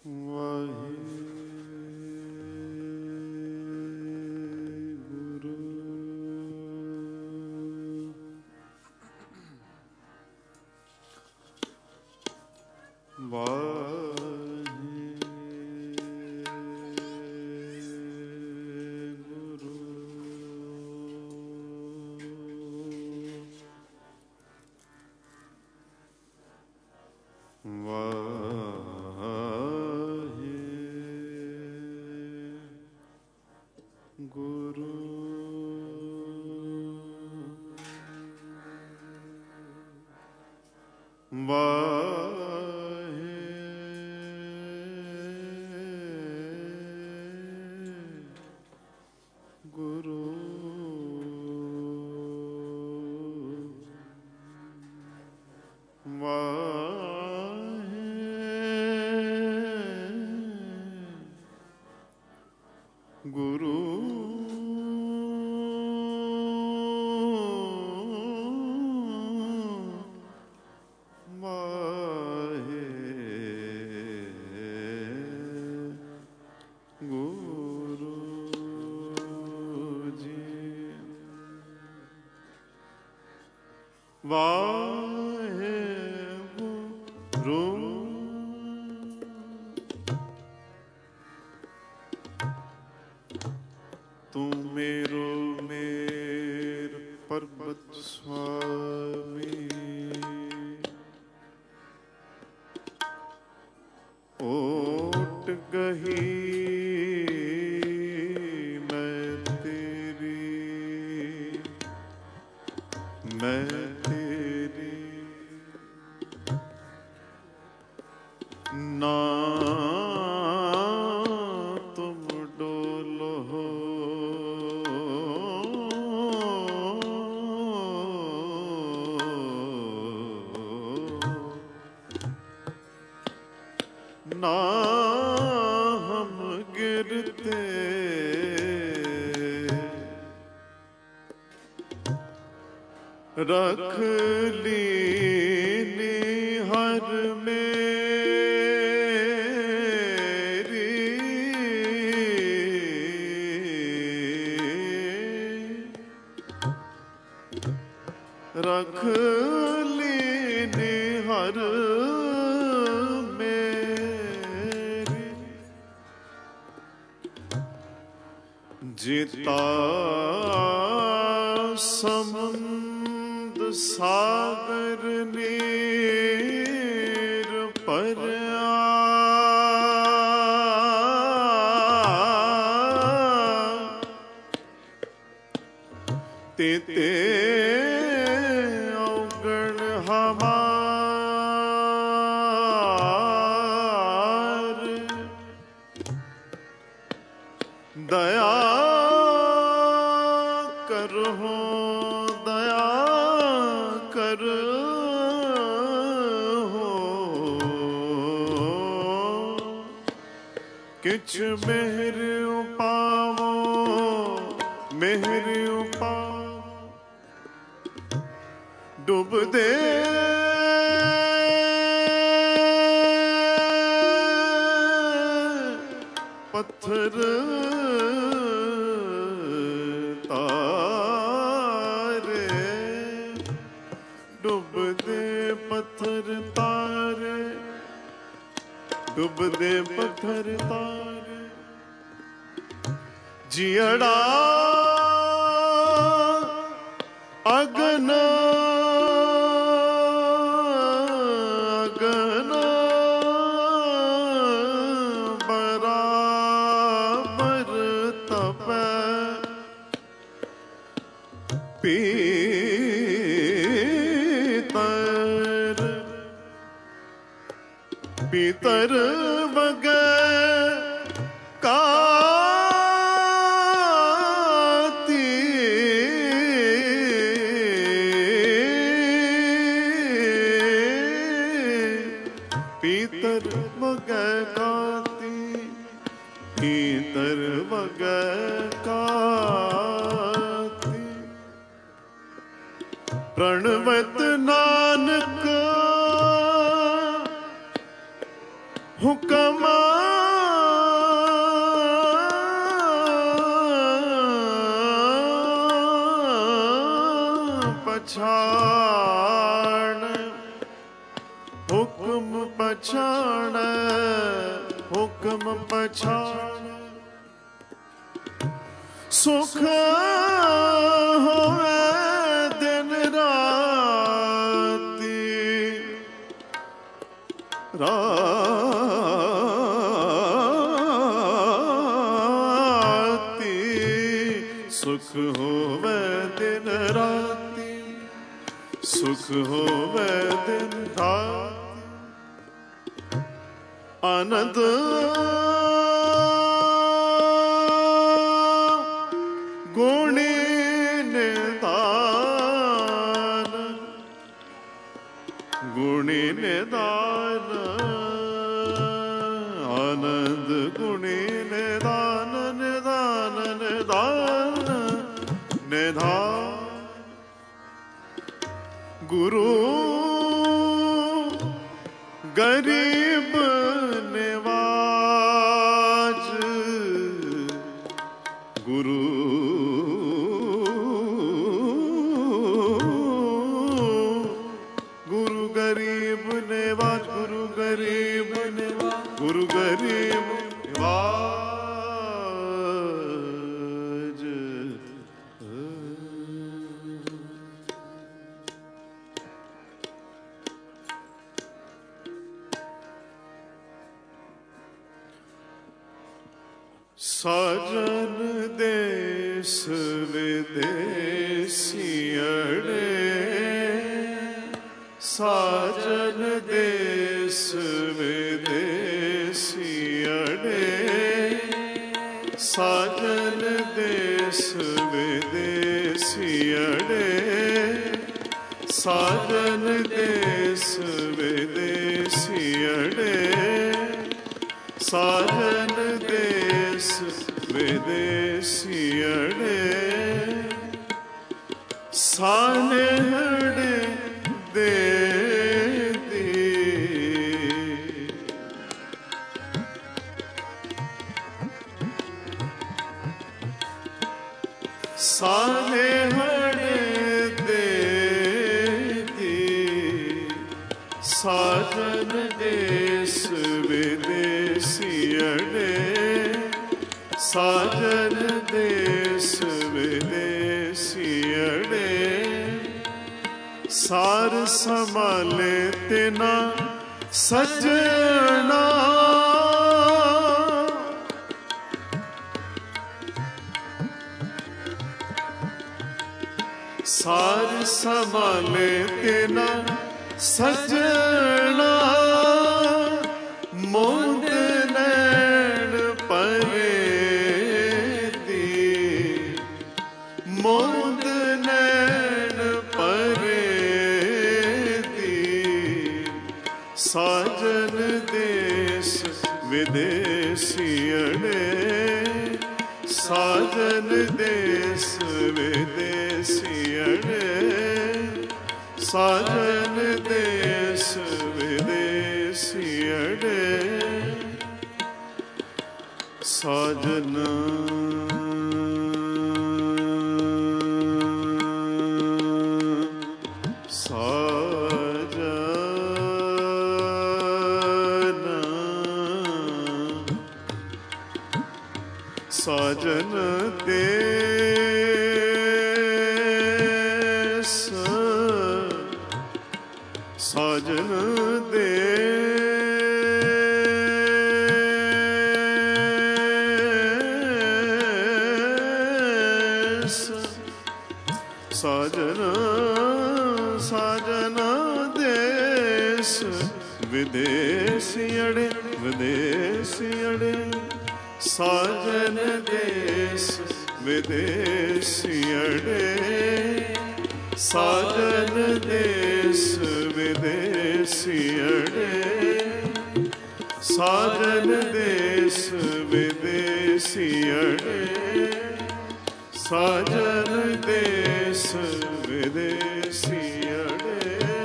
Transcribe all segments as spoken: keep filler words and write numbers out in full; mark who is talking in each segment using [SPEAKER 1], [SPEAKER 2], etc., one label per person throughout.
[SPEAKER 1] रख लीनी हर मेरी रख लीनी हर मेरी जिता समुंद सागर नीर पर तेते अवगण हमार दया करहो किछ मेहर उपावो मेहर उपावो डूब दे पत्थर तारे डूब दे पत्थर तारे डूब दे पत्थर तारे जियड़ा अगन अगन बराबर तपै पीतर पीतर वगे काती पीतर वगे काती पीतर वगे काती प्रणवत नानक हुक्म पछाण हुक्म पछाण हुक्म पछाण सुख होवे दिन राती राती सुख होवे दिन राती सुख होवे दिन राती आनंद गुणी निदान गुणी निदान आनंद गुणी निदान निदान निदान निधान गुरु गरीब निवाज गुरु गुरु गरीब निवाज गुरु गरीब निवाज गुरु गरीब निवाज साजन देश विदेशियड़े साजन देश विदेशियड़े साजन देश विदेशियड़े साजन देश विदेशियड़े साजन देश विदेशियड़े सानेहड़े दे दी सानेहड़े दे दी साजन देश विदेशियड़े साजन देश विदेशियड़े सार संभाले तेना सजना सार संभाले तेना सजना मोद नैन परे दी मोद नैन परे दी साजन देश विदेशियड़े साजन देश विदेशियड़े साजन देश विदेशियड़े साजना साजना साजन देश साजन देश साजन साजन देश विदेशियड़े विदेशियड़े साजन देश विदेशियड़े साजन देश विदेशियड़े साजन देश विदेशियड़े साजन देश विदेशियड़े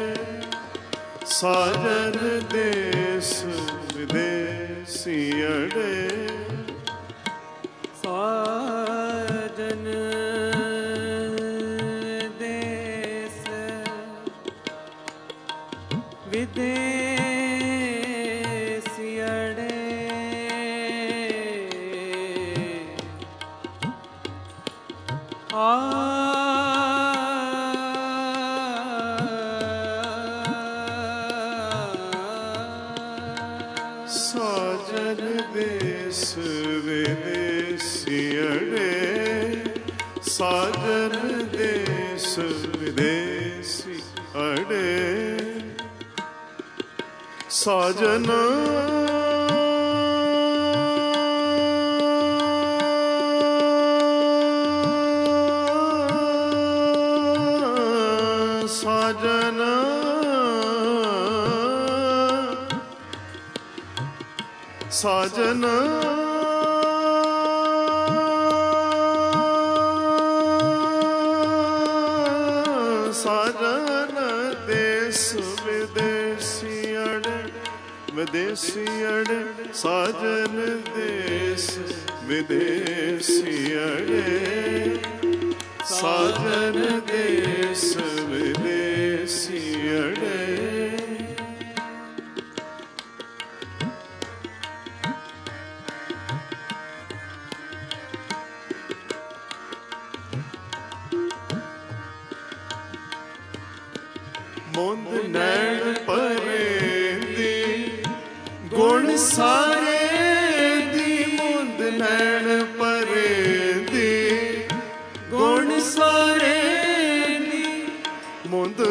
[SPEAKER 1] साजन देश विदेशियड़े
[SPEAKER 2] साजन देश
[SPEAKER 1] ਸਾਜਨ ਦੇਸ ਵਿਦੇਸੀਅੜੇ, ਸਾਜਨ ਦੇਸ ਵਿਦੇਸੀ ਅੜੇ, ਸਾਜਨ ਸਾਜਨ ਸਾਜਨ ਸਾਜਨ ਦੇਸ ਵਿਦੇਸੀ ਅੜੇ, ਵਿਦੇਸੀ ਅੜੇ, ਸਾਜਨ ਦੇਸ ਵਿਦੇਸੀ ਅੜੇ, ਸਾਜਨ ਦੇਸ ਵਿਦੇਸੀ ਅੜੇ। ਮੁੰਦ ਨੈਣ ਪਰੇ ਦੀ ਗੁਣ ਸਾਰੇ ਦੀ, ਮੁੰਦ ਨੈਣ ਪਰੇ ਦੀ ਗੁਣ ਸਾਰੇ ਦੀ, ਮੁੰਦ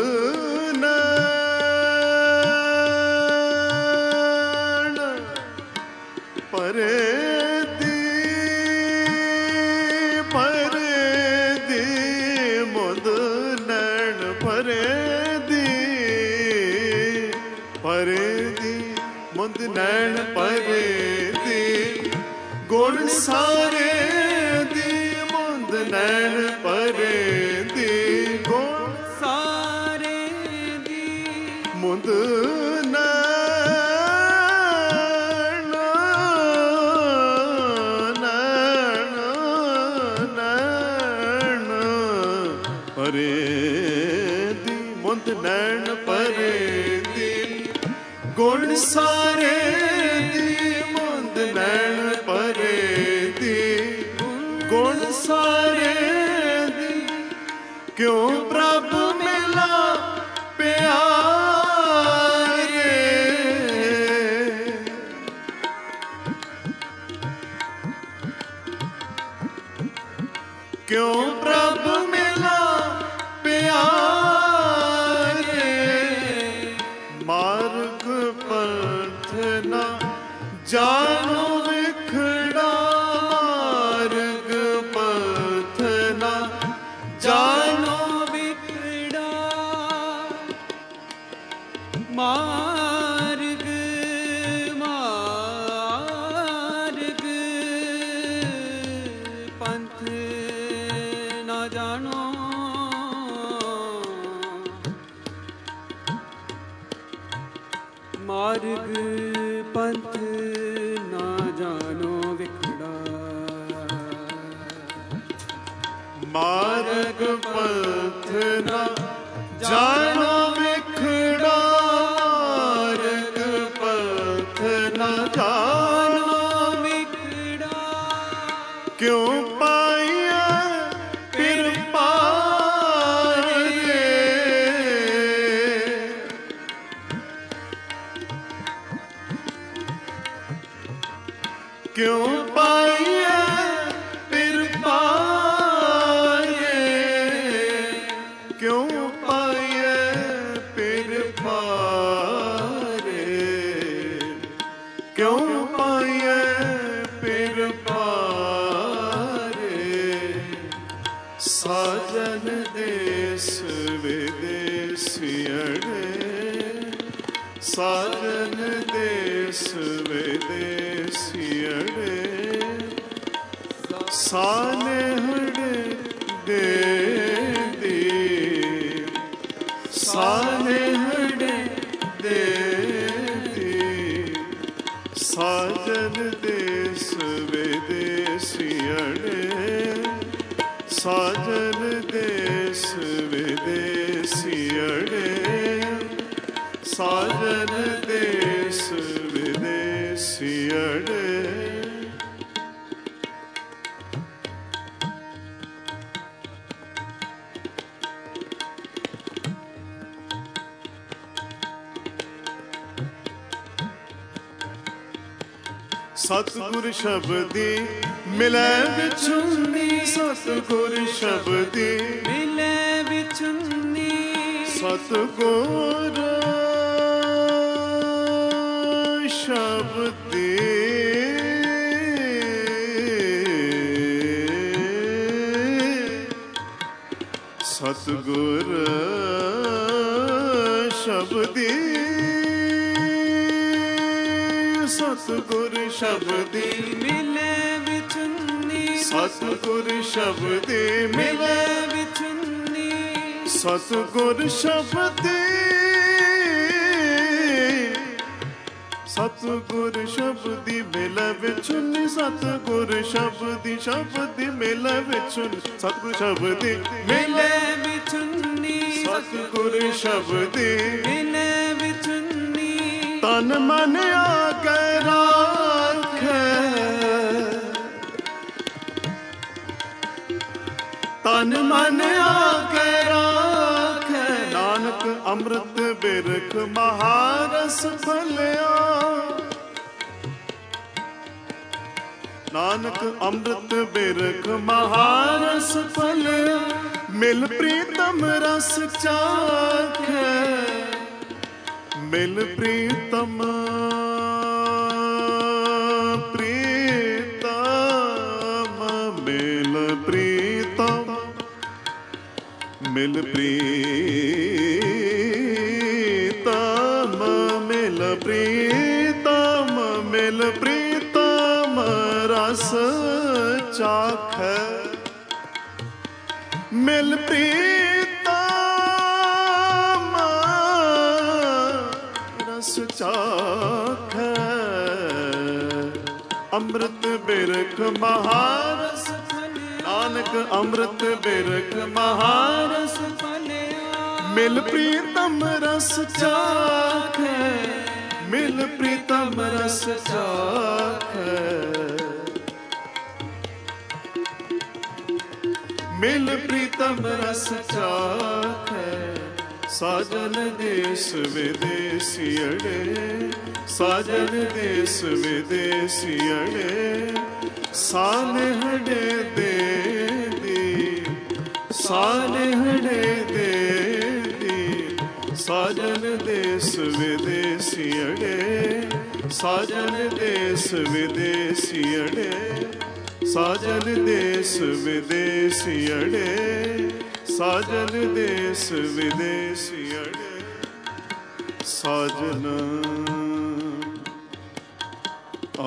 [SPEAKER 1] ਨੈਣ ਪਰੇ ਦੀ, ਪਰੇ ਦੀ, ਮੁੰਦ ਨੈਣ ਪਰੇ ਪਰੇ ਦੀ, ਮੁੰਦ ਨੈਣ ਪਰੇ ਦੀ ਗੁਣ ਸਾਰੇ ਦੀ, ਮੁੰਦ ਨੈਣ ਪਰੇ ਦੀ ਗੁਣ ਸਾਰੇ ਦੀ, ਮੁੰਦ ਨੈਣ ਨੈਣ ਨੈਣ ਪਰੇ ਦੀ, ਮੁੰਦ ਨੈਣ ਪਰੇ ਗੁਣ ਸਾਰੇ ਦੀ, ਮੁੰਦ ਨੈਣ ਪਰੇ ਦੀ ਗੁਣ ਸਾਰੇ ਦੀ, ਕਿਉਂ ਪ੍ਰਭ ਮਿਲਾ ਪਿਆਰੇ, ਕਿਉਂ ਪ੍ਰਭ ਮਿਲਾ ਪਿਆਰੇ, ਮਾਰਗ ਪੰਥ ਨਾ ਜਾਣੋ ਵਿਖੜਾ, ਮਾਰਗ ਪੰਥ ਨਾ ਜਾਣੋ ਵਿਖੜਾ, ਮਾਰਗ ਮਾਰਗ ਪੰਥ ਨਾ ਜਾਣੋ, ਮਾਰਗ ਪੰਥ ਨਾ ਜਾਣੋ ਵਿਖੜਾ, ਮਾਰਗ ਪੰਥ ਨਾ ਜਾਣੋ ਵਿਖੜਾ, ਮਾਰਗ ਪੰਥ ਨਾ ਜਾਣੋ ਵਿਖੜਾ, ਕਿਉਂ ਪਾਈਆ ਫਿਰ ਪਾਰੇ, ਕਿਉਂ ਪਾਈਏ ਫਿਰ ਪਾਏ, ਕਿਉਂ ਪਾਈਏ ਫਿਰ ਪਾਰੇ, ਕਿਉਂ ਪਾਈਏ ਫਿਰ ਪਾਰੇ, ਸਾਜਨ ਦੇਸ ਵਿਦੇਸੀ ਅੜੇ, ਸਾਜਨ ਦੇਸ ਵਿਦੇਸੀ ਅੜੇ, ਸਾਨੇਹੜੇ ਦੇ ਦੀ, ਸਾਨੇਹੜੇ ਦੇ ਦੀ, ਸਾਜਨ ਦੇਸ ਵਿਦੇਸੀ ਅੜੇ, ਸਾਜਨ ਦੇਸ ਵਿਦੇਸੀ ਅੜੇ, ਸਾਜਨ ਦੇਸ ਵਿਦੇਸੀ ਅੜੇ। ਸਤਿਗੁਰ ਸ਼ਬਦੀ ਮਿਲੈ ਵਿਛੁੰਨੀ, ਸਤਿਗੁਰ ਸ਼ਬਦੀ
[SPEAKER 2] ਮਿਲੈ ਵਿਛੁੰਨੀ,
[SPEAKER 1] ਸਤਿਗੁਰ ਸ਼ਬਦੀ ਸਤਿਗੁਰ ਸ਼ਬਦੀ ਸਤਿਗੁਰ ਸ਼ਬਦੀ
[SPEAKER 2] ਮਿਲੈ ਵਿਛੁੰਨੀ,
[SPEAKER 1] ਸਤਿਗੁਰ ਸ਼ਬਦੀ ਮਿਲੈ
[SPEAKER 2] ਵਿਛੁੰਨੀ,
[SPEAKER 1] ਸਤਿਗੁਰ ਸ਼ਬਦੀ ਸਤਿਗੁਰ ਸ਼ਬਦੀ ਮਿਲੈ ਵਿਛੁੰਨੀ, ਸਤਿਗੁਰ ਸ਼ਬਦੀ ਸ਼ਬਦੀ ਮਿਲੈ ਵਿਛੁੰਨੀ, ਸਤਿਗੁਰ ਸ਼ਬਦੀ
[SPEAKER 2] ਮਿਲੈ ਵਿਛੁੰਨੀ,
[SPEAKER 1] ਸਤਿਗੁਰ ਸ਼ਬਦੀ
[SPEAKER 2] ਮਿਲੈ ਵਿਛੁੰਨੀ,
[SPEAKER 1] ਤਨ ਮਨ ਆਗੇ ਰਾਖੈ, ਤਨ ਮਨ ਆਗੇ ਰਾਖੈ, ਨਾਨਕ ਅੰਮ੍ਰਿਤ ਬਿਰਖ ਮਹਾਰਸ ਫਲਿਆ, ਨਾਨਕ ਅੰਮ੍ਰਿਤ ਬਿਰਖ ਮਹਾਰਸ ਫਲਿਆ, ਮਿਲ ਪ੍ਰੀਤਮ ਰਸ ਚਾਖੈ, ਮਿਲ ਪ੍ਰੀਤਮ ਪ੍ਰੀਤਮ ਮਿਲ ਪ੍ਰੀਤਮ ਮਿਲ ਪ੍ਰੀਤਮ ਮਿਲ ਪ੍ਰੀਤਮ ਮਿਲ ਪ੍ਰੀਤਮ ਰਸ ਚਾਖੈ, ਮਿਲ ਪ੍ਰੀਤਮ ਰਸ ਚਾਖੈ, ਅੰਮ੍ਰਿਤ ਬਿਰਖ ਮਹਾਰਸ ਫਲਿਆ, ਨਾਨਕ ਅੰਮ੍ਰਿਤ ਬਿਰਖ ਮਹਾਰਸ ਫਲਿਆ, ਮਿਲ ਪ੍ਰੀਤਮ ਰਸ ਚਾਖੈ, ਮਿਲ ਪ੍ਰੀਤਮ ਰਸ ਚਾਖੈ, ਮਿਲ ਪ੍ਰੀਤਮ ਰਸ ਚਾਖੈ, ਸਾਜਨ ਦੇਸ ਵਿਦੇਸੀਅੜੇ, ਸਾਜਨ ਦੇਸ ਵਿਦੇਸੀਅੜੇ, ਸਾਨੇਹੜੇ ਦੇ ਦੀ, ਸਾਨੇਹੜੇ ਦੇ ਦੀ, ਸਾਜਨ ਦੇਸ ਵਿਦੇਸੀਅੜੇ, ਸਾਜਨ ਦੇਸ ਵਿਦੇਸੀਅੜੇ, ਸਾਜਨ ਦੇਸ ਵਿਦੇਸੀਅੜੇ, ਸਾਜਨ ਦੇਸ ਵਿਦੇਸੀਅੜੇ, ਸਾਜਨ ਆ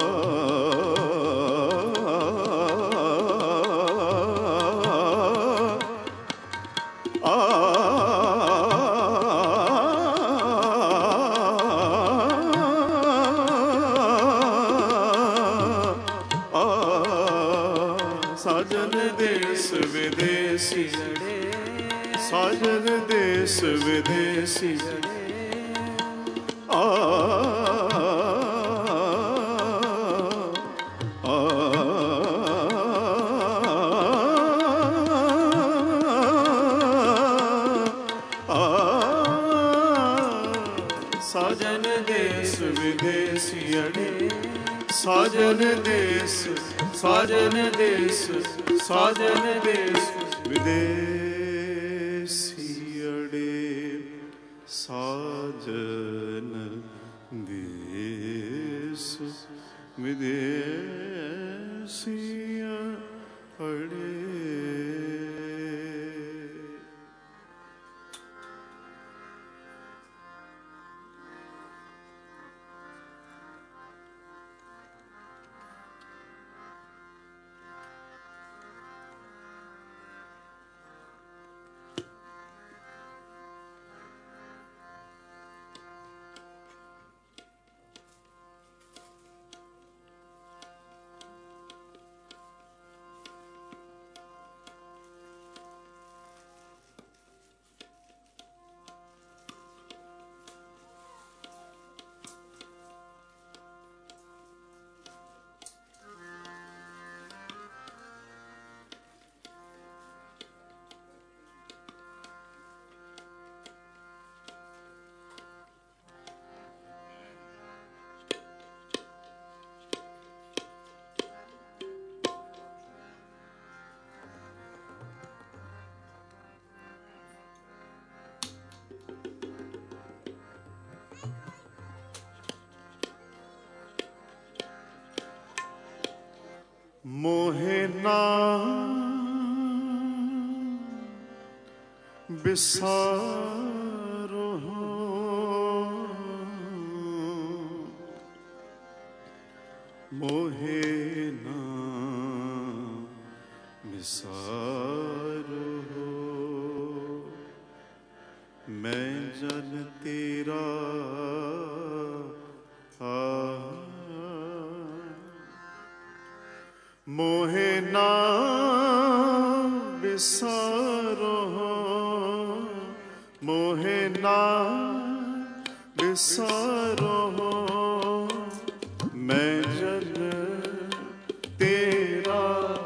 [SPEAKER 1] ਸਾਜਨ ਦੇਸ ਵਿਦੇਸੀਅੜੇ, ਸਾਜਨ ਦੇਸ ਵਿਦੇਸੀਅੜੇ, ਆ ਆ ਸਾਜਨ ਦੇਸ ਵਿਦੇਸੀਅੜੇ, ਸਾਜਨ ਦੇਸ ਸਾਜਨ ਦੇਸ ਸਾਜਨ ਦੇਸ ਵਿਦੇਸੀਅੜੇ, ਸਾਜਨ ਦੇਸ ਵਿਦੇਸੀਅੜੇ। मोहे ना बिसारो मोहे ना बिसारो मैं जन तेरा आ मोहे ना बिसारो मोहे ना बिसारो मैं जन तेरा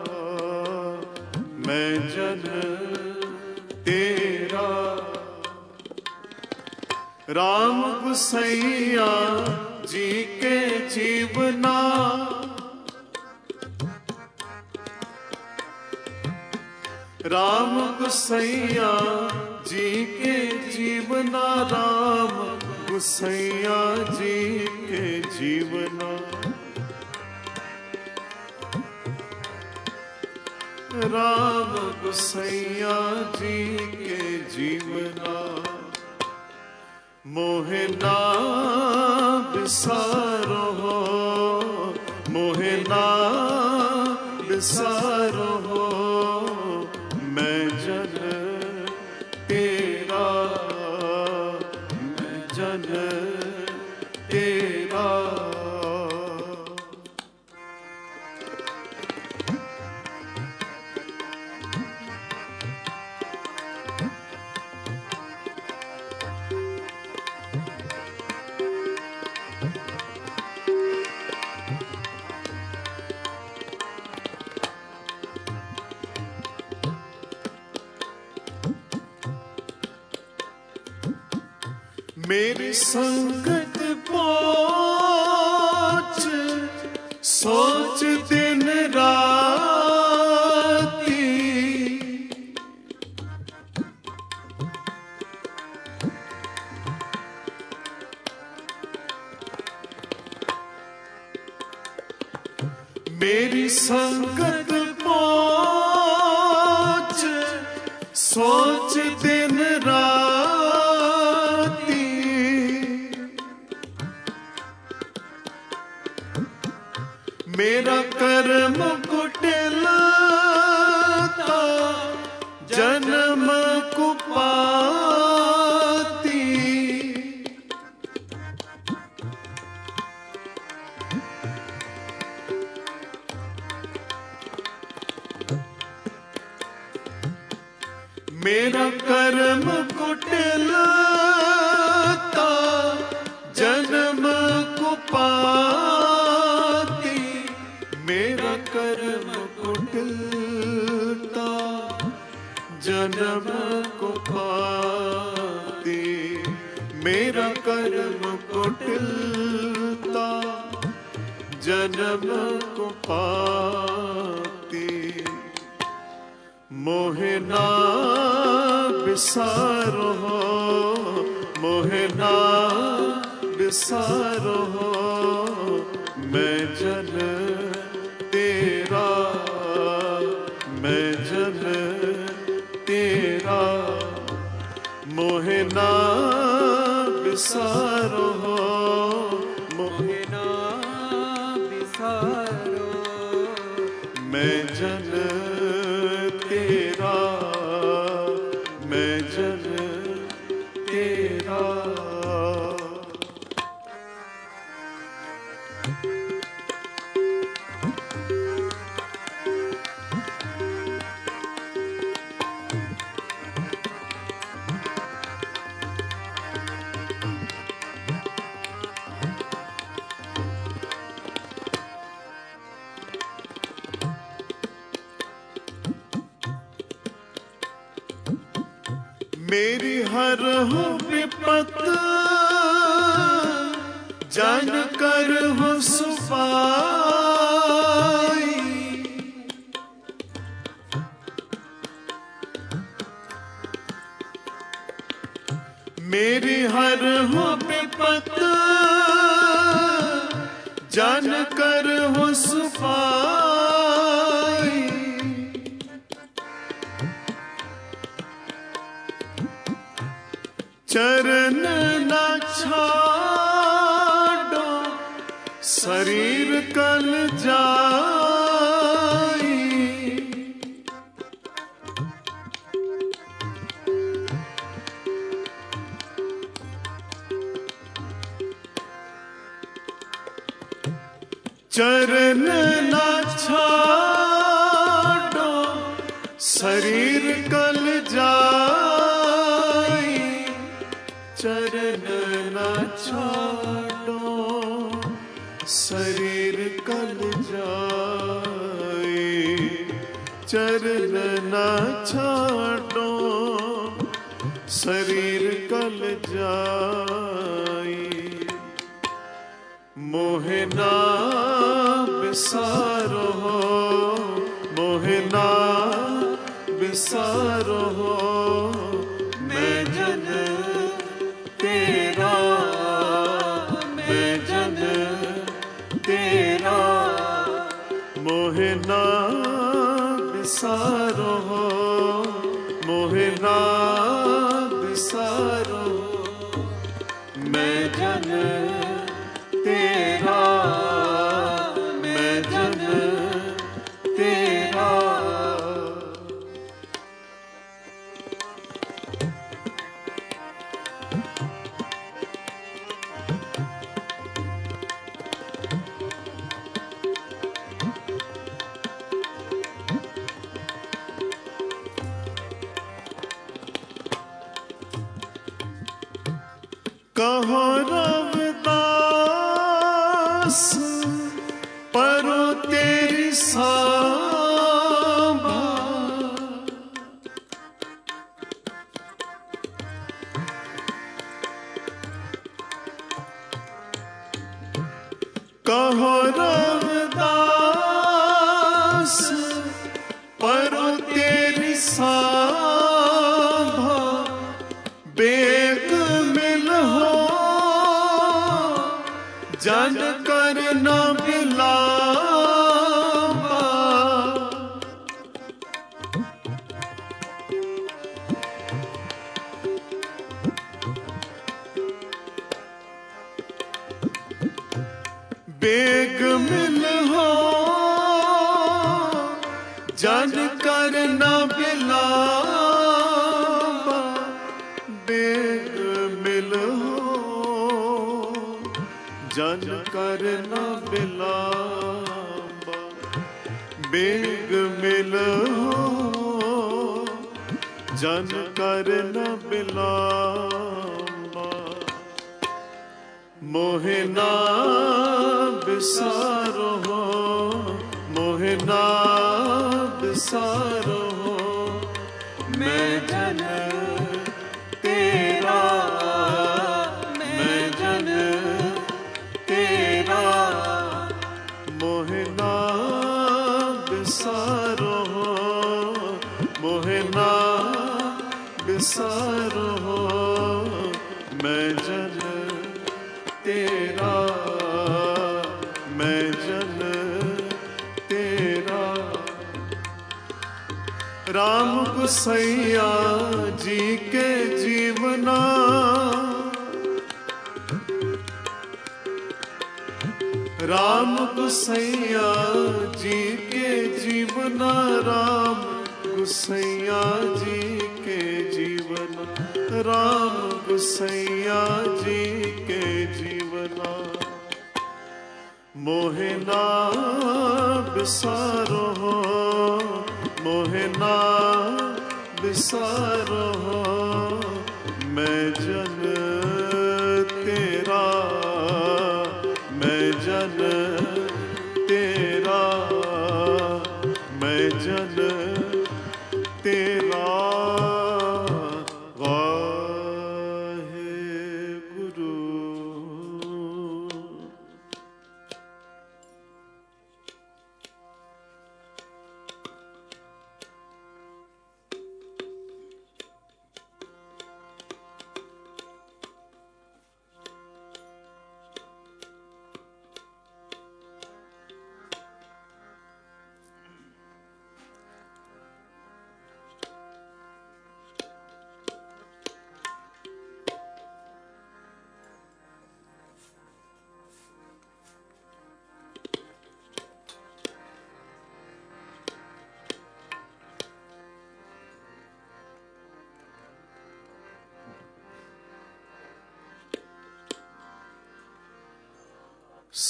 [SPEAKER 1] मैं जन तेरा राम गुसैया जी के जीवना राम गुसैया जी के जीवना राम गुसैया जी के जीवना राम गुसैया जी के जीवना मोहे ना बिसारो मोहे ना बिसारो मैं जन तेरा मैं जन तेरा मेरी संकट पहुंच सोच दिन राती मेरी संकट पहुंच सोच दिन राती मेरा कर्म कुटिलता जन्म कुपाती मेरा कर्म कुटिलता जन्म कुपाती मेरा कर्म कुटिलता जन्म कुपाती मेरा कर्म कुटिलता जन्म कुपाती मोहे ना बिसारो मोहे ना बिसारो मैं जन तेरा मैं जन तेरा मोहे ना बिसारो मोहे ना बिसारो मैं जन तेरा मैं जन तेरा मेरी हर हो विपत जान कर हो सुपाई मेरी हर हो विपत जान कर कर हो सुपाई, चरण न छाड़ो शरीर कल जाई। चरण न छाड़ो शरीर कल जाई, चरण न छाड़ो शरीर कल जाई, चरण न छाड़ो शरीर कल जाई। मोहे ना बिसारो हो, मोहे ना बिसारो हो, मैं जन तेरा, मैं जन तेरा। मोहे ना बिसारो हो, मोहे ना बिसारो, मैं जन तेरा, मैं जन तेरा। कहो रविदास परो तेरी सांभा, कहो रविदास परो तेरी सांभा, बेग मिल हो जन कर न बिलावा। बेग मिल हो जन कर न बिलावा, बेग मिल हो जन कर न बिलावा, बेग मिल हो जन कर न बिलावा। मोहे ना बिसारो हो, मोहे ना बिसारो हो, मैं जन तेरा, मैं जन तेरा। मोहे ना बिसारो हो, मोहे ना बिसारो हो, मैं जन तेरा, मैं जन तेरा। राम गुसैया जी के जीवना, राम गुसैया जी के जीवना, राम गुसैया जी के जीवना, राम गुसैया जी के जीवना। मोहे ना बिसारो हो, मोहे ना बिसारो हो, मैं जन तेरा, मैं जन तेरा, मैं जन तेरा। वाहे गुरु।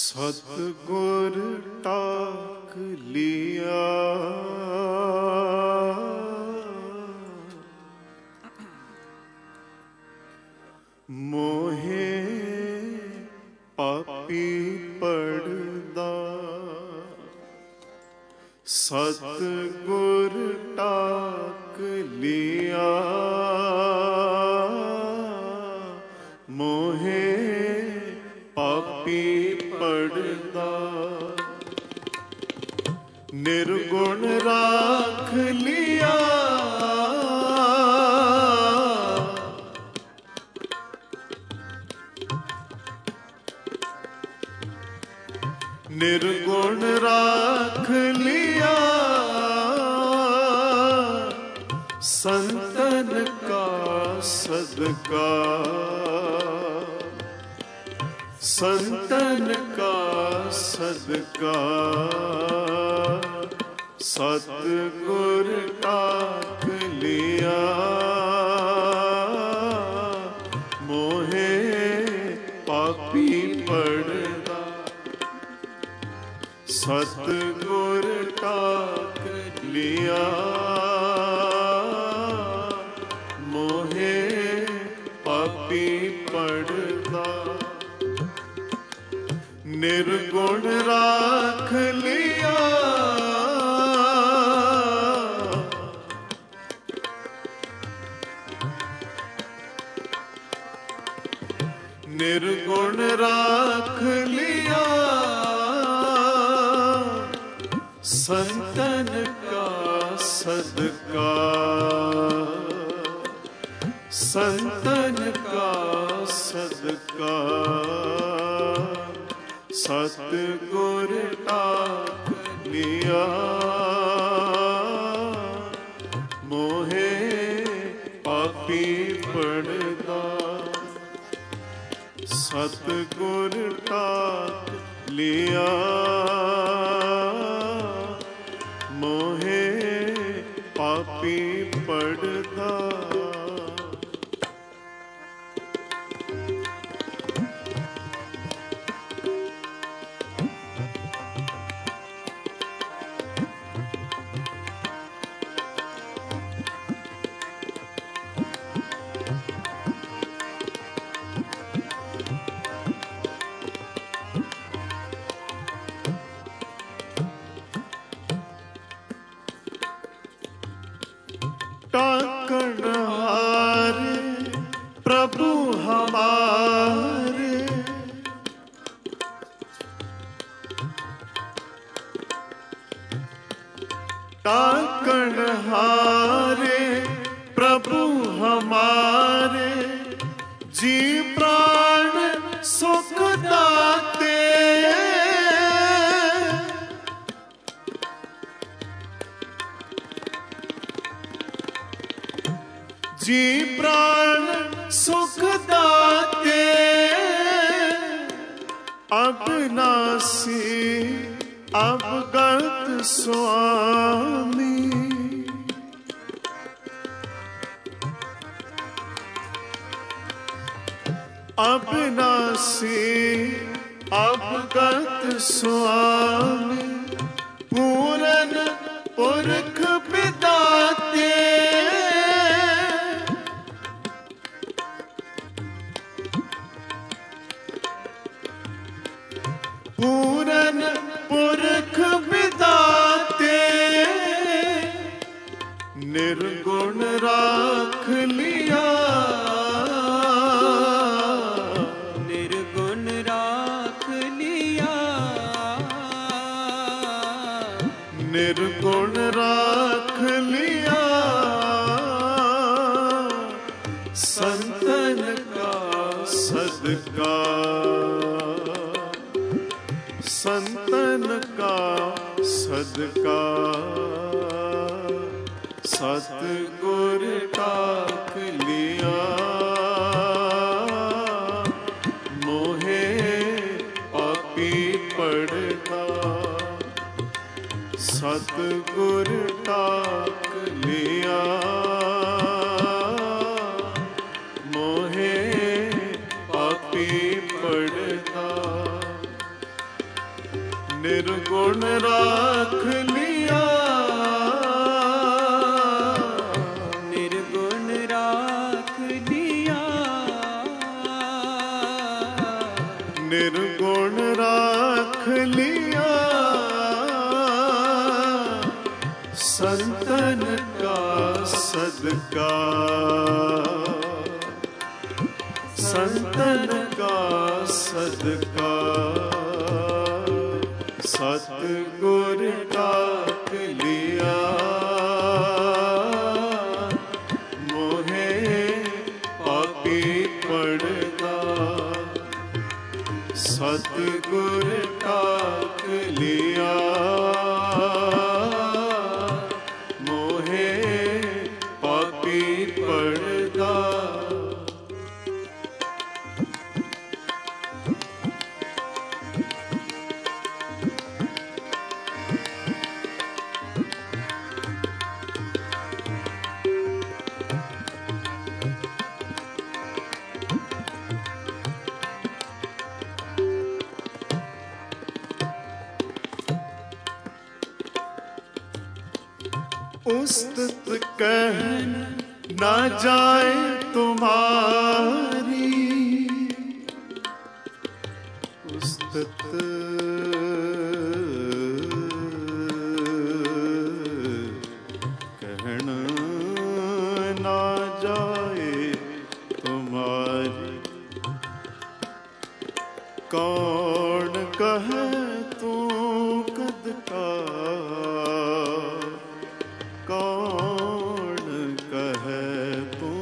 [SPEAKER 1] सतगुर टाक लिया मोहे पापी पड़दा। सतगुर टाक लिया मोहे पापी पड़दा। निर्गुण राख लिया निर्गुण राख लिया संतन का सदका। संतन का सदका सतगुर टाक लिया मोहे पापी पड़दा। सतगुर टाक लिया मोहे पापी पड़दा। निर्गुण राख लिया निर्गुण राख लिया संतन का सदका। संतन का सदका सतगुर टाक लिया मोहे पापी पड़दा। सतगुर टाक लिया मोहे पापी पड़दा। टाकण हारे प्रभु हमारे। टाकण हारे प्रभु हमारे जी प्राण सुख दाते। जी प्राण सुख दाते अविनाशी अवगत स्वामी। अविनाशी अवगत स्वामी पूरन पुरख पिदाते। पूरन पुरख विदाते निर्गुण राख लिया।
[SPEAKER 2] निर्गुण राख लिया
[SPEAKER 1] निर्गुण राख लिया संतन का सदका। संतन का सदका सतगुर टाक लिया मोहे पापी पड़दा। सतगुर टाक लिया मोहे पापी पड़दा। निर्गुण राख लिया,
[SPEAKER 2] निर्गुण राख लिया,
[SPEAKER 1] निर्गुण राख लिया, संतन का सदका, संतन का सदका, सतगुर टाक लिया, मोहे पापी पड़गा, सतगुर टाक लिया, मोहे पापी पड़गा। उस्तत कह ना जाए तुम्हारी, उस्तत कहना ना जाए तुम्हारी, कौन कहे तू कद का, कौन कहे तू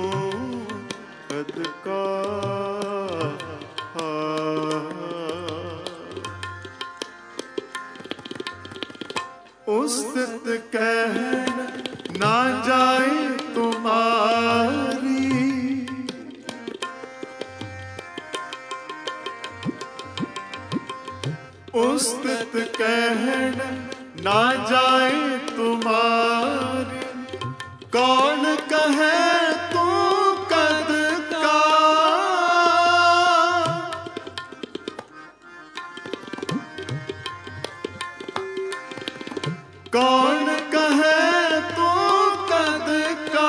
[SPEAKER 1] कद का, उस्तत कह ना जाए तुम्हारी, उस्तत कह ना जाए तुम्हारी, कौन कहे तू कद का, कौन कहे तू कद का,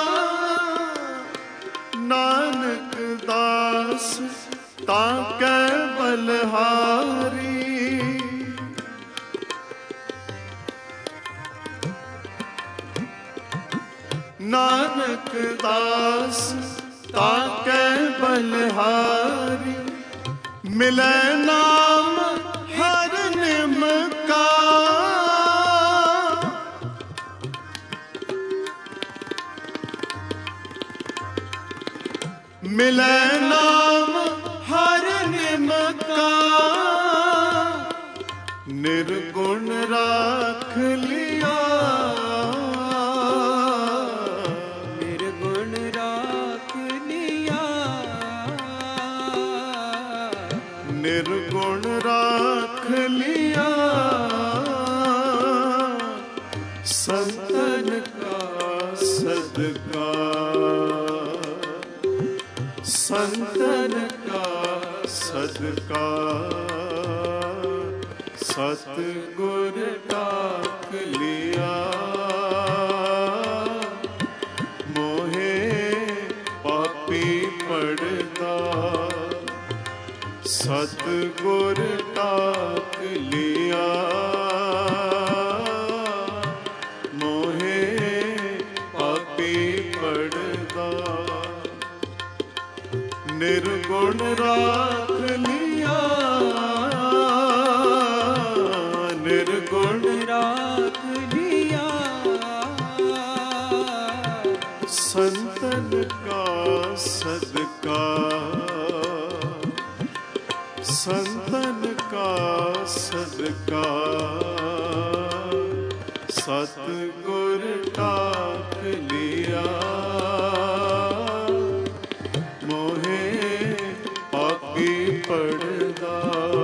[SPEAKER 1] नानक दास ताके बलहारी, नानक दास ताके बलहारी, मिले नाम हर निम का, मिले नाम हर निम का, निर्गुण राख लिया,
[SPEAKER 2] निर्गुण राख लिया,
[SPEAKER 1] निर्गुण राख लिया, संतन का सदका, संतन का सदका, सतगुर टाक लिया, मोहे पापी पड़गा, सतगुर टाक लिया, मोहे पापी पड़गा, निर्गुण राख लिया, निर्गुण
[SPEAKER 2] राख लिया,
[SPEAKER 1] संतन का सदका, संतन का सदका, सतगुर टाक लिया, मोहे पापी पड़गा,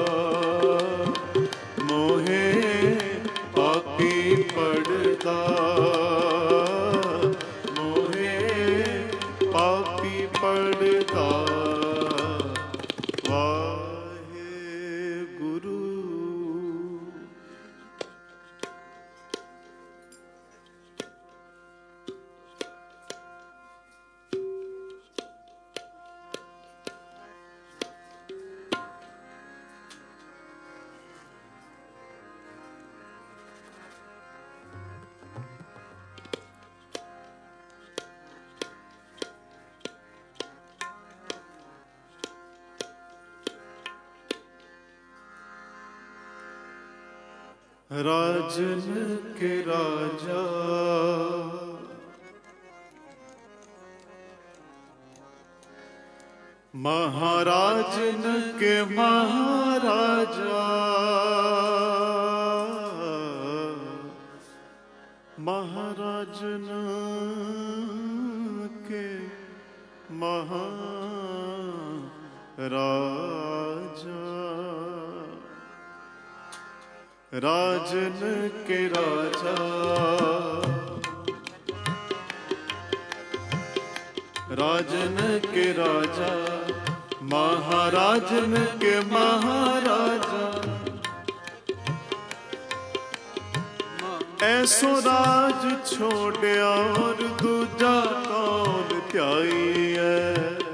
[SPEAKER 1] मोहे पापी पड़गा, मोहे पापी पड़गा। वाहे गुरु। राजन के राजा महाराजन के महाराजा महाराजन के महाराजा राजन के राजा राजन के राजा महाराजन के महाराजा ऐसो राज छोड़िया और दूजा कौन त्याई है।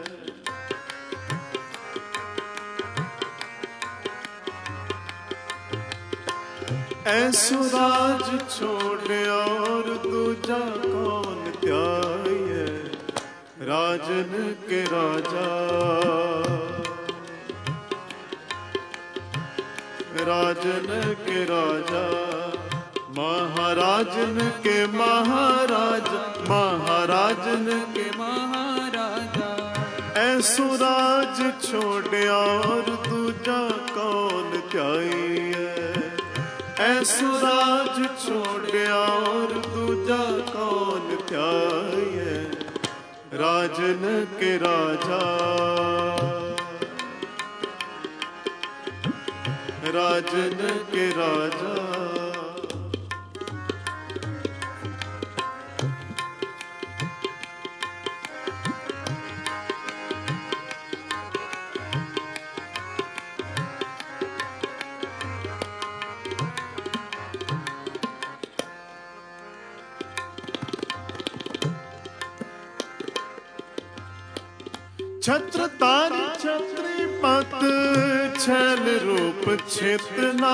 [SPEAKER 1] ऐसो राज छोड़िया और दूजा कौन त्याई है। राजन के राजा राजन के राजा महाराजन के महाराजा महाराजन के
[SPEAKER 2] महाराजा
[SPEAKER 1] ऐसो राज छोड़िया और दूजा कौन त्याई है। ऐसो राज छोड़िया और दूजा कौन त्याई है। राजन के राजा राजन के राजा छत्र तार छत्री पत छल रूप छितना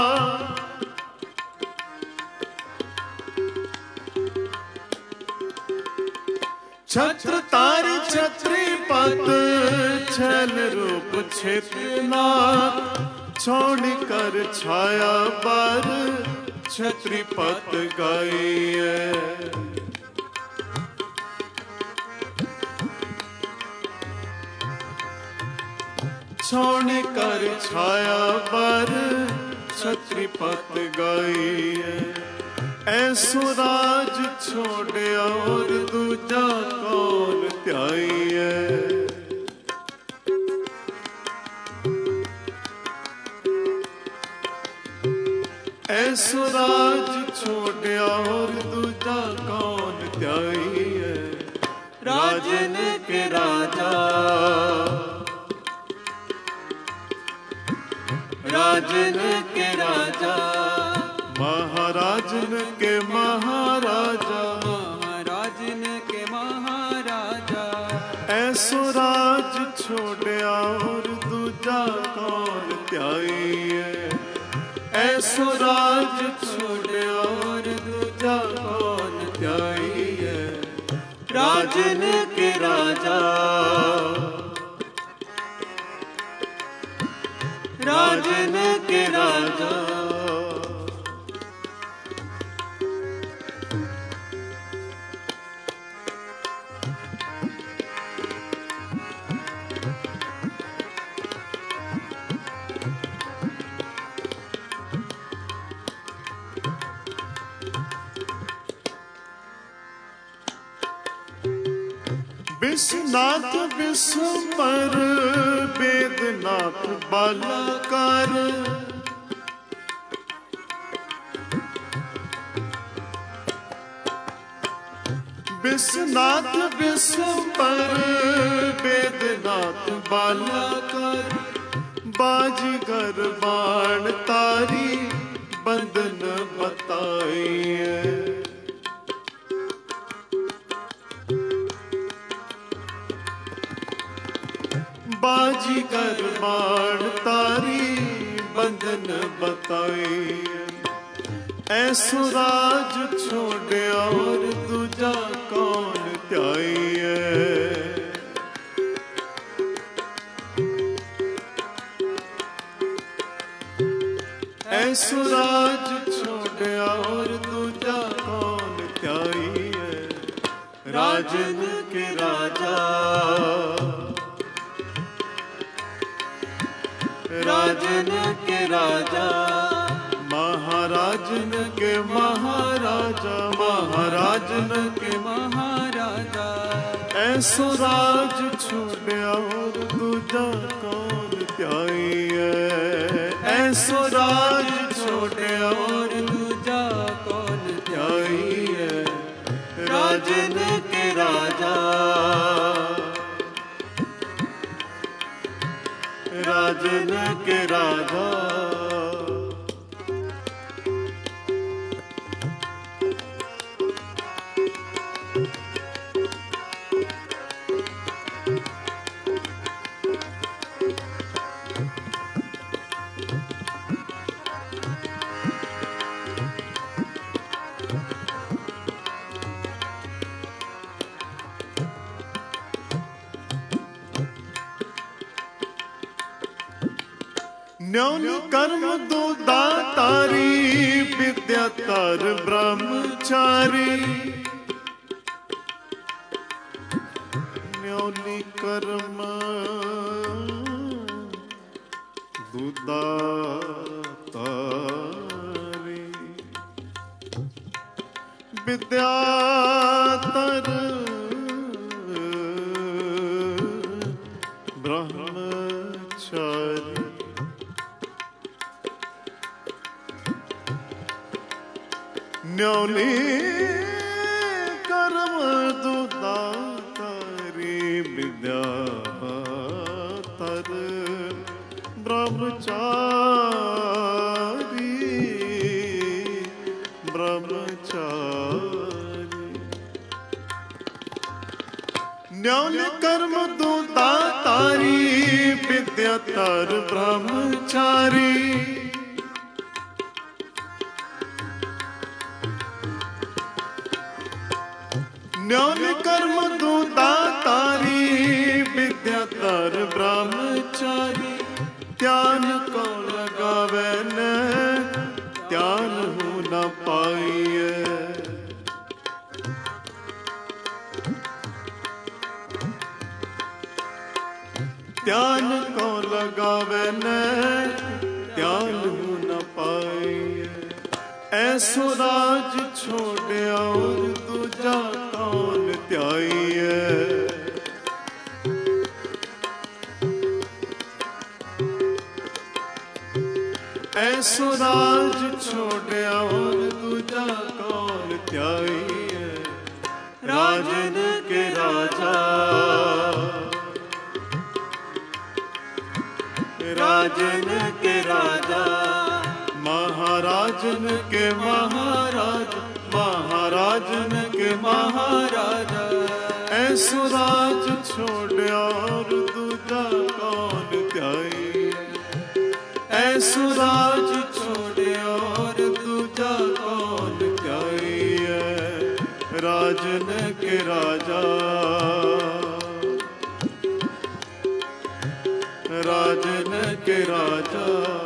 [SPEAKER 1] छत्र तार छत्री पत छल रूप छितना छोड़ कर छाया पर छत्री पत गई है। छोड़ कर छाया पर छत्री पत गई है। ऐसो राज छोड़े और दूजा कौन त्याई है। ऐसो राज छोड़े और दूजा कौन त्याई है। राजन के राजा राजन के राजा महाराजन के महाराजा
[SPEAKER 2] महाराजन के महाराजा
[SPEAKER 1] ऐसो राज छोड़िया और दूजा कौन त्याई है। ऐसो राज छोड़िया और दूजा कौन त्याई है। राजन के राजा राजन के राजा विश्वनाथ विश्वंभर वेदनाथ बालकर विश्वनाथ विश्वंभर वेदनाथ बालकर बाजीगर बाण तारी बंधन बताई है। बाजीगर बाण तारी बंधन बताई। ऐसो राज छोड़े और दूजा कौन त्याई है। ऐसो राज छोड़िया और दूजा कौन त्याई है। राजन के राजा, राजन के राजा, महाराजन के महाराजा, महाराजन के
[SPEAKER 2] महाराजा।
[SPEAKER 1] ऐसो राज छोड़िया और दूजा कौन त्याई है। ऐसो राज छोड़िया
[SPEAKER 2] और दूजा कौन
[SPEAKER 1] त्याई है। राजन के राजा, राजन के राजा। न्योन कर्म दो दातारी, विद्या तार ब्रह्मचारी। न्योनी कर्म दो दातारी, विद्या तार ब्रह्मचारी। न्योनी कर्म दो दातारी, विद्या तर ब्रह्मचारी, ब्रह्मचारी। न्योनी कर्म दो दातारी, विद्या तर ब्रह्मचारी। न्योन कर्म दो दातारी, विद्या तर ब्रह्मचारी। ध्यान को लगावे न ध्यान हो न पाइए। ध्यान को लगावे न ध्यान हो न पाइए। ऐसो राज छोड़िया और दूजा कौन त्याई है। ऐसो राज छोड़िया और दूजा कौन त्याई है। राजन के राजा, राजन के राजा, महाराजन के महाराज, महाराजन के महाराजा। ऐसो राज छोड़िया और दूजा कौन त्याई। ऐसो राज छोड़िया और दूजा कौन त्याई है। राजन के राजा, राजन के राजा।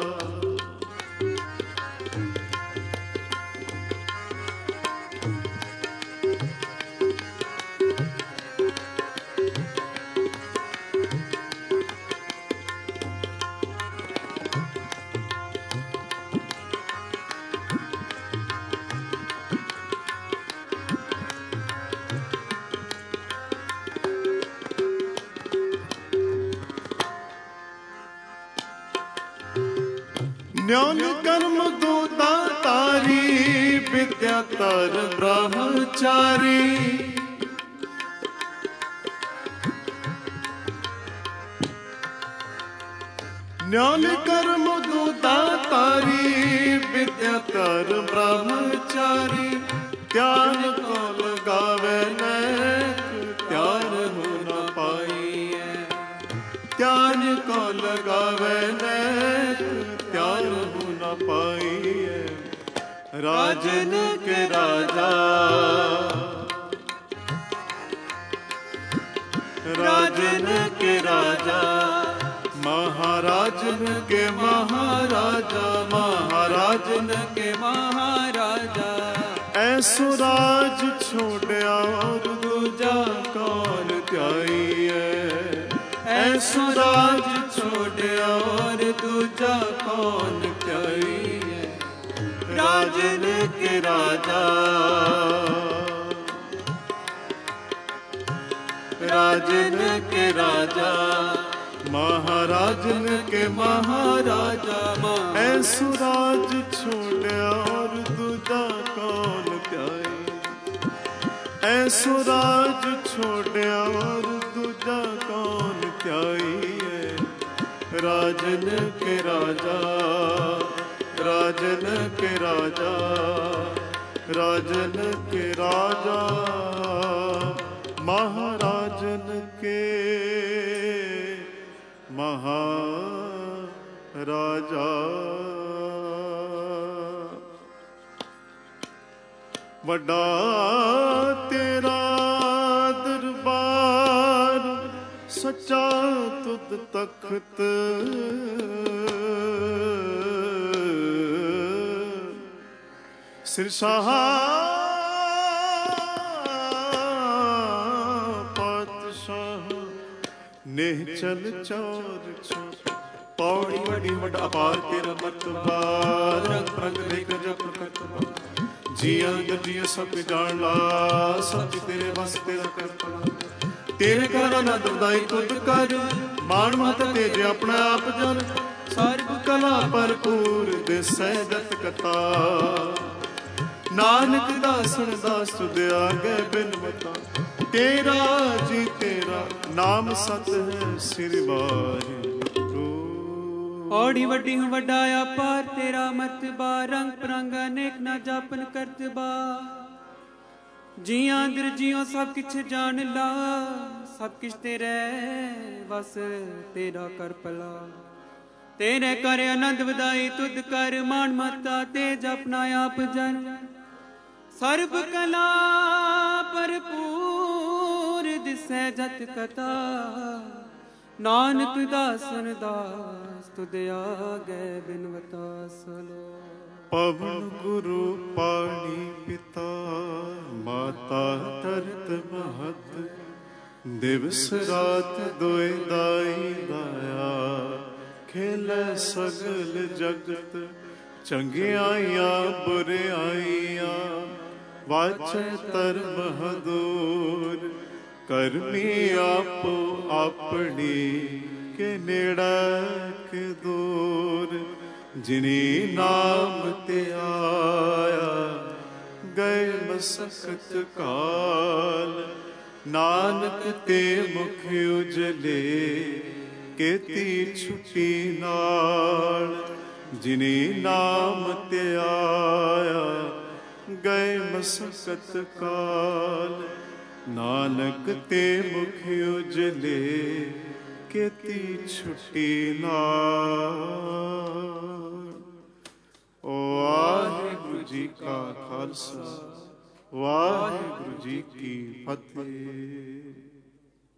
[SPEAKER 1] न्योन कर्म दो दातारी, विद्या तर ब्रह्मचारी। न्योन कर्म दो दातारी, विद्या तर ब्रह्मचारी। ध्यान को लगावे न ध्यान हो न पाइए। ध्यान को लगावे न ध्यान हो न पाइए। राजन के राजा, राजन के राजा, महाराज महाराजन के महाराजा महाराजन
[SPEAKER 2] के महाराजा
[SPEAKER 1] ऐसो राज छोड़या और दूजा कौन त्याई है। ऐसो राज
[SPEAKER 2] छोड़या और दूजा कौन त्याई है।
[SPEAKER 1] राजन के राजा राजन के राजा महाराजन के महाराजा ऐसो राज छोड़या और दूजा कौन त्याई। ऐसो राज छोड़या और दूजा कौन त्याई है। राजन के राजा राजन के राजा राजन के राजा महाराजन के महाराजा। वड्डा तेरा दरबार सच्चा तुद तख्त सिरशाह पातशाह नेह चल चौर छो पौड़ी वड्डी वड्डा अपार तेरा मर्तबा रंग रंग देख जप करतबा जिया जिया सब जान ला सब तेरे बस तेरा करतबा तेरे कर आनंद उदाई तुद कर मान मत तेजे अपना आप जन सर्व कला भरपूर दिसै जत कथा। नानक दासन दास तुद आगे बिन मता तेरा जी तेरा नाम सत है सिर वाहिगुरू।
[SPEAKER 2] औड़ी वड्डी हूँ वड्डाया पार तेरा मर्तबा रंग परंग अनेक ना जापन करतबा जिया अंदर जियो सब किछ जान ला सब किछ तेरे बस तेरा कर पला तेरे कर आनंद वदाई तुद कर मान मता तेज अपना आप जन सर्व कला भरपूर दिसै जत कथा। नानक दासन दास तुद आगे बिनवता सलो।
[SPEAKER 1] पवन गुरु पानी पिता माता तरत महत दिवस रात दोए दाई दाया खेलै सगल जगत चंगियाइयां बुरियाइयां वाचै धर्म हदूर करमी आपो अपनी के नेड़ा के दूर। जिनी नाम ते आया गए मसकत काल नानक ते मुख उजले केती छुटी नाल। जिनी नाम ते आया गए मसकत काल नानक ते मुख उजले केती छुटी नाल। वाहिगुरु जी का खालसा वाहिगुरु जी की फतेह।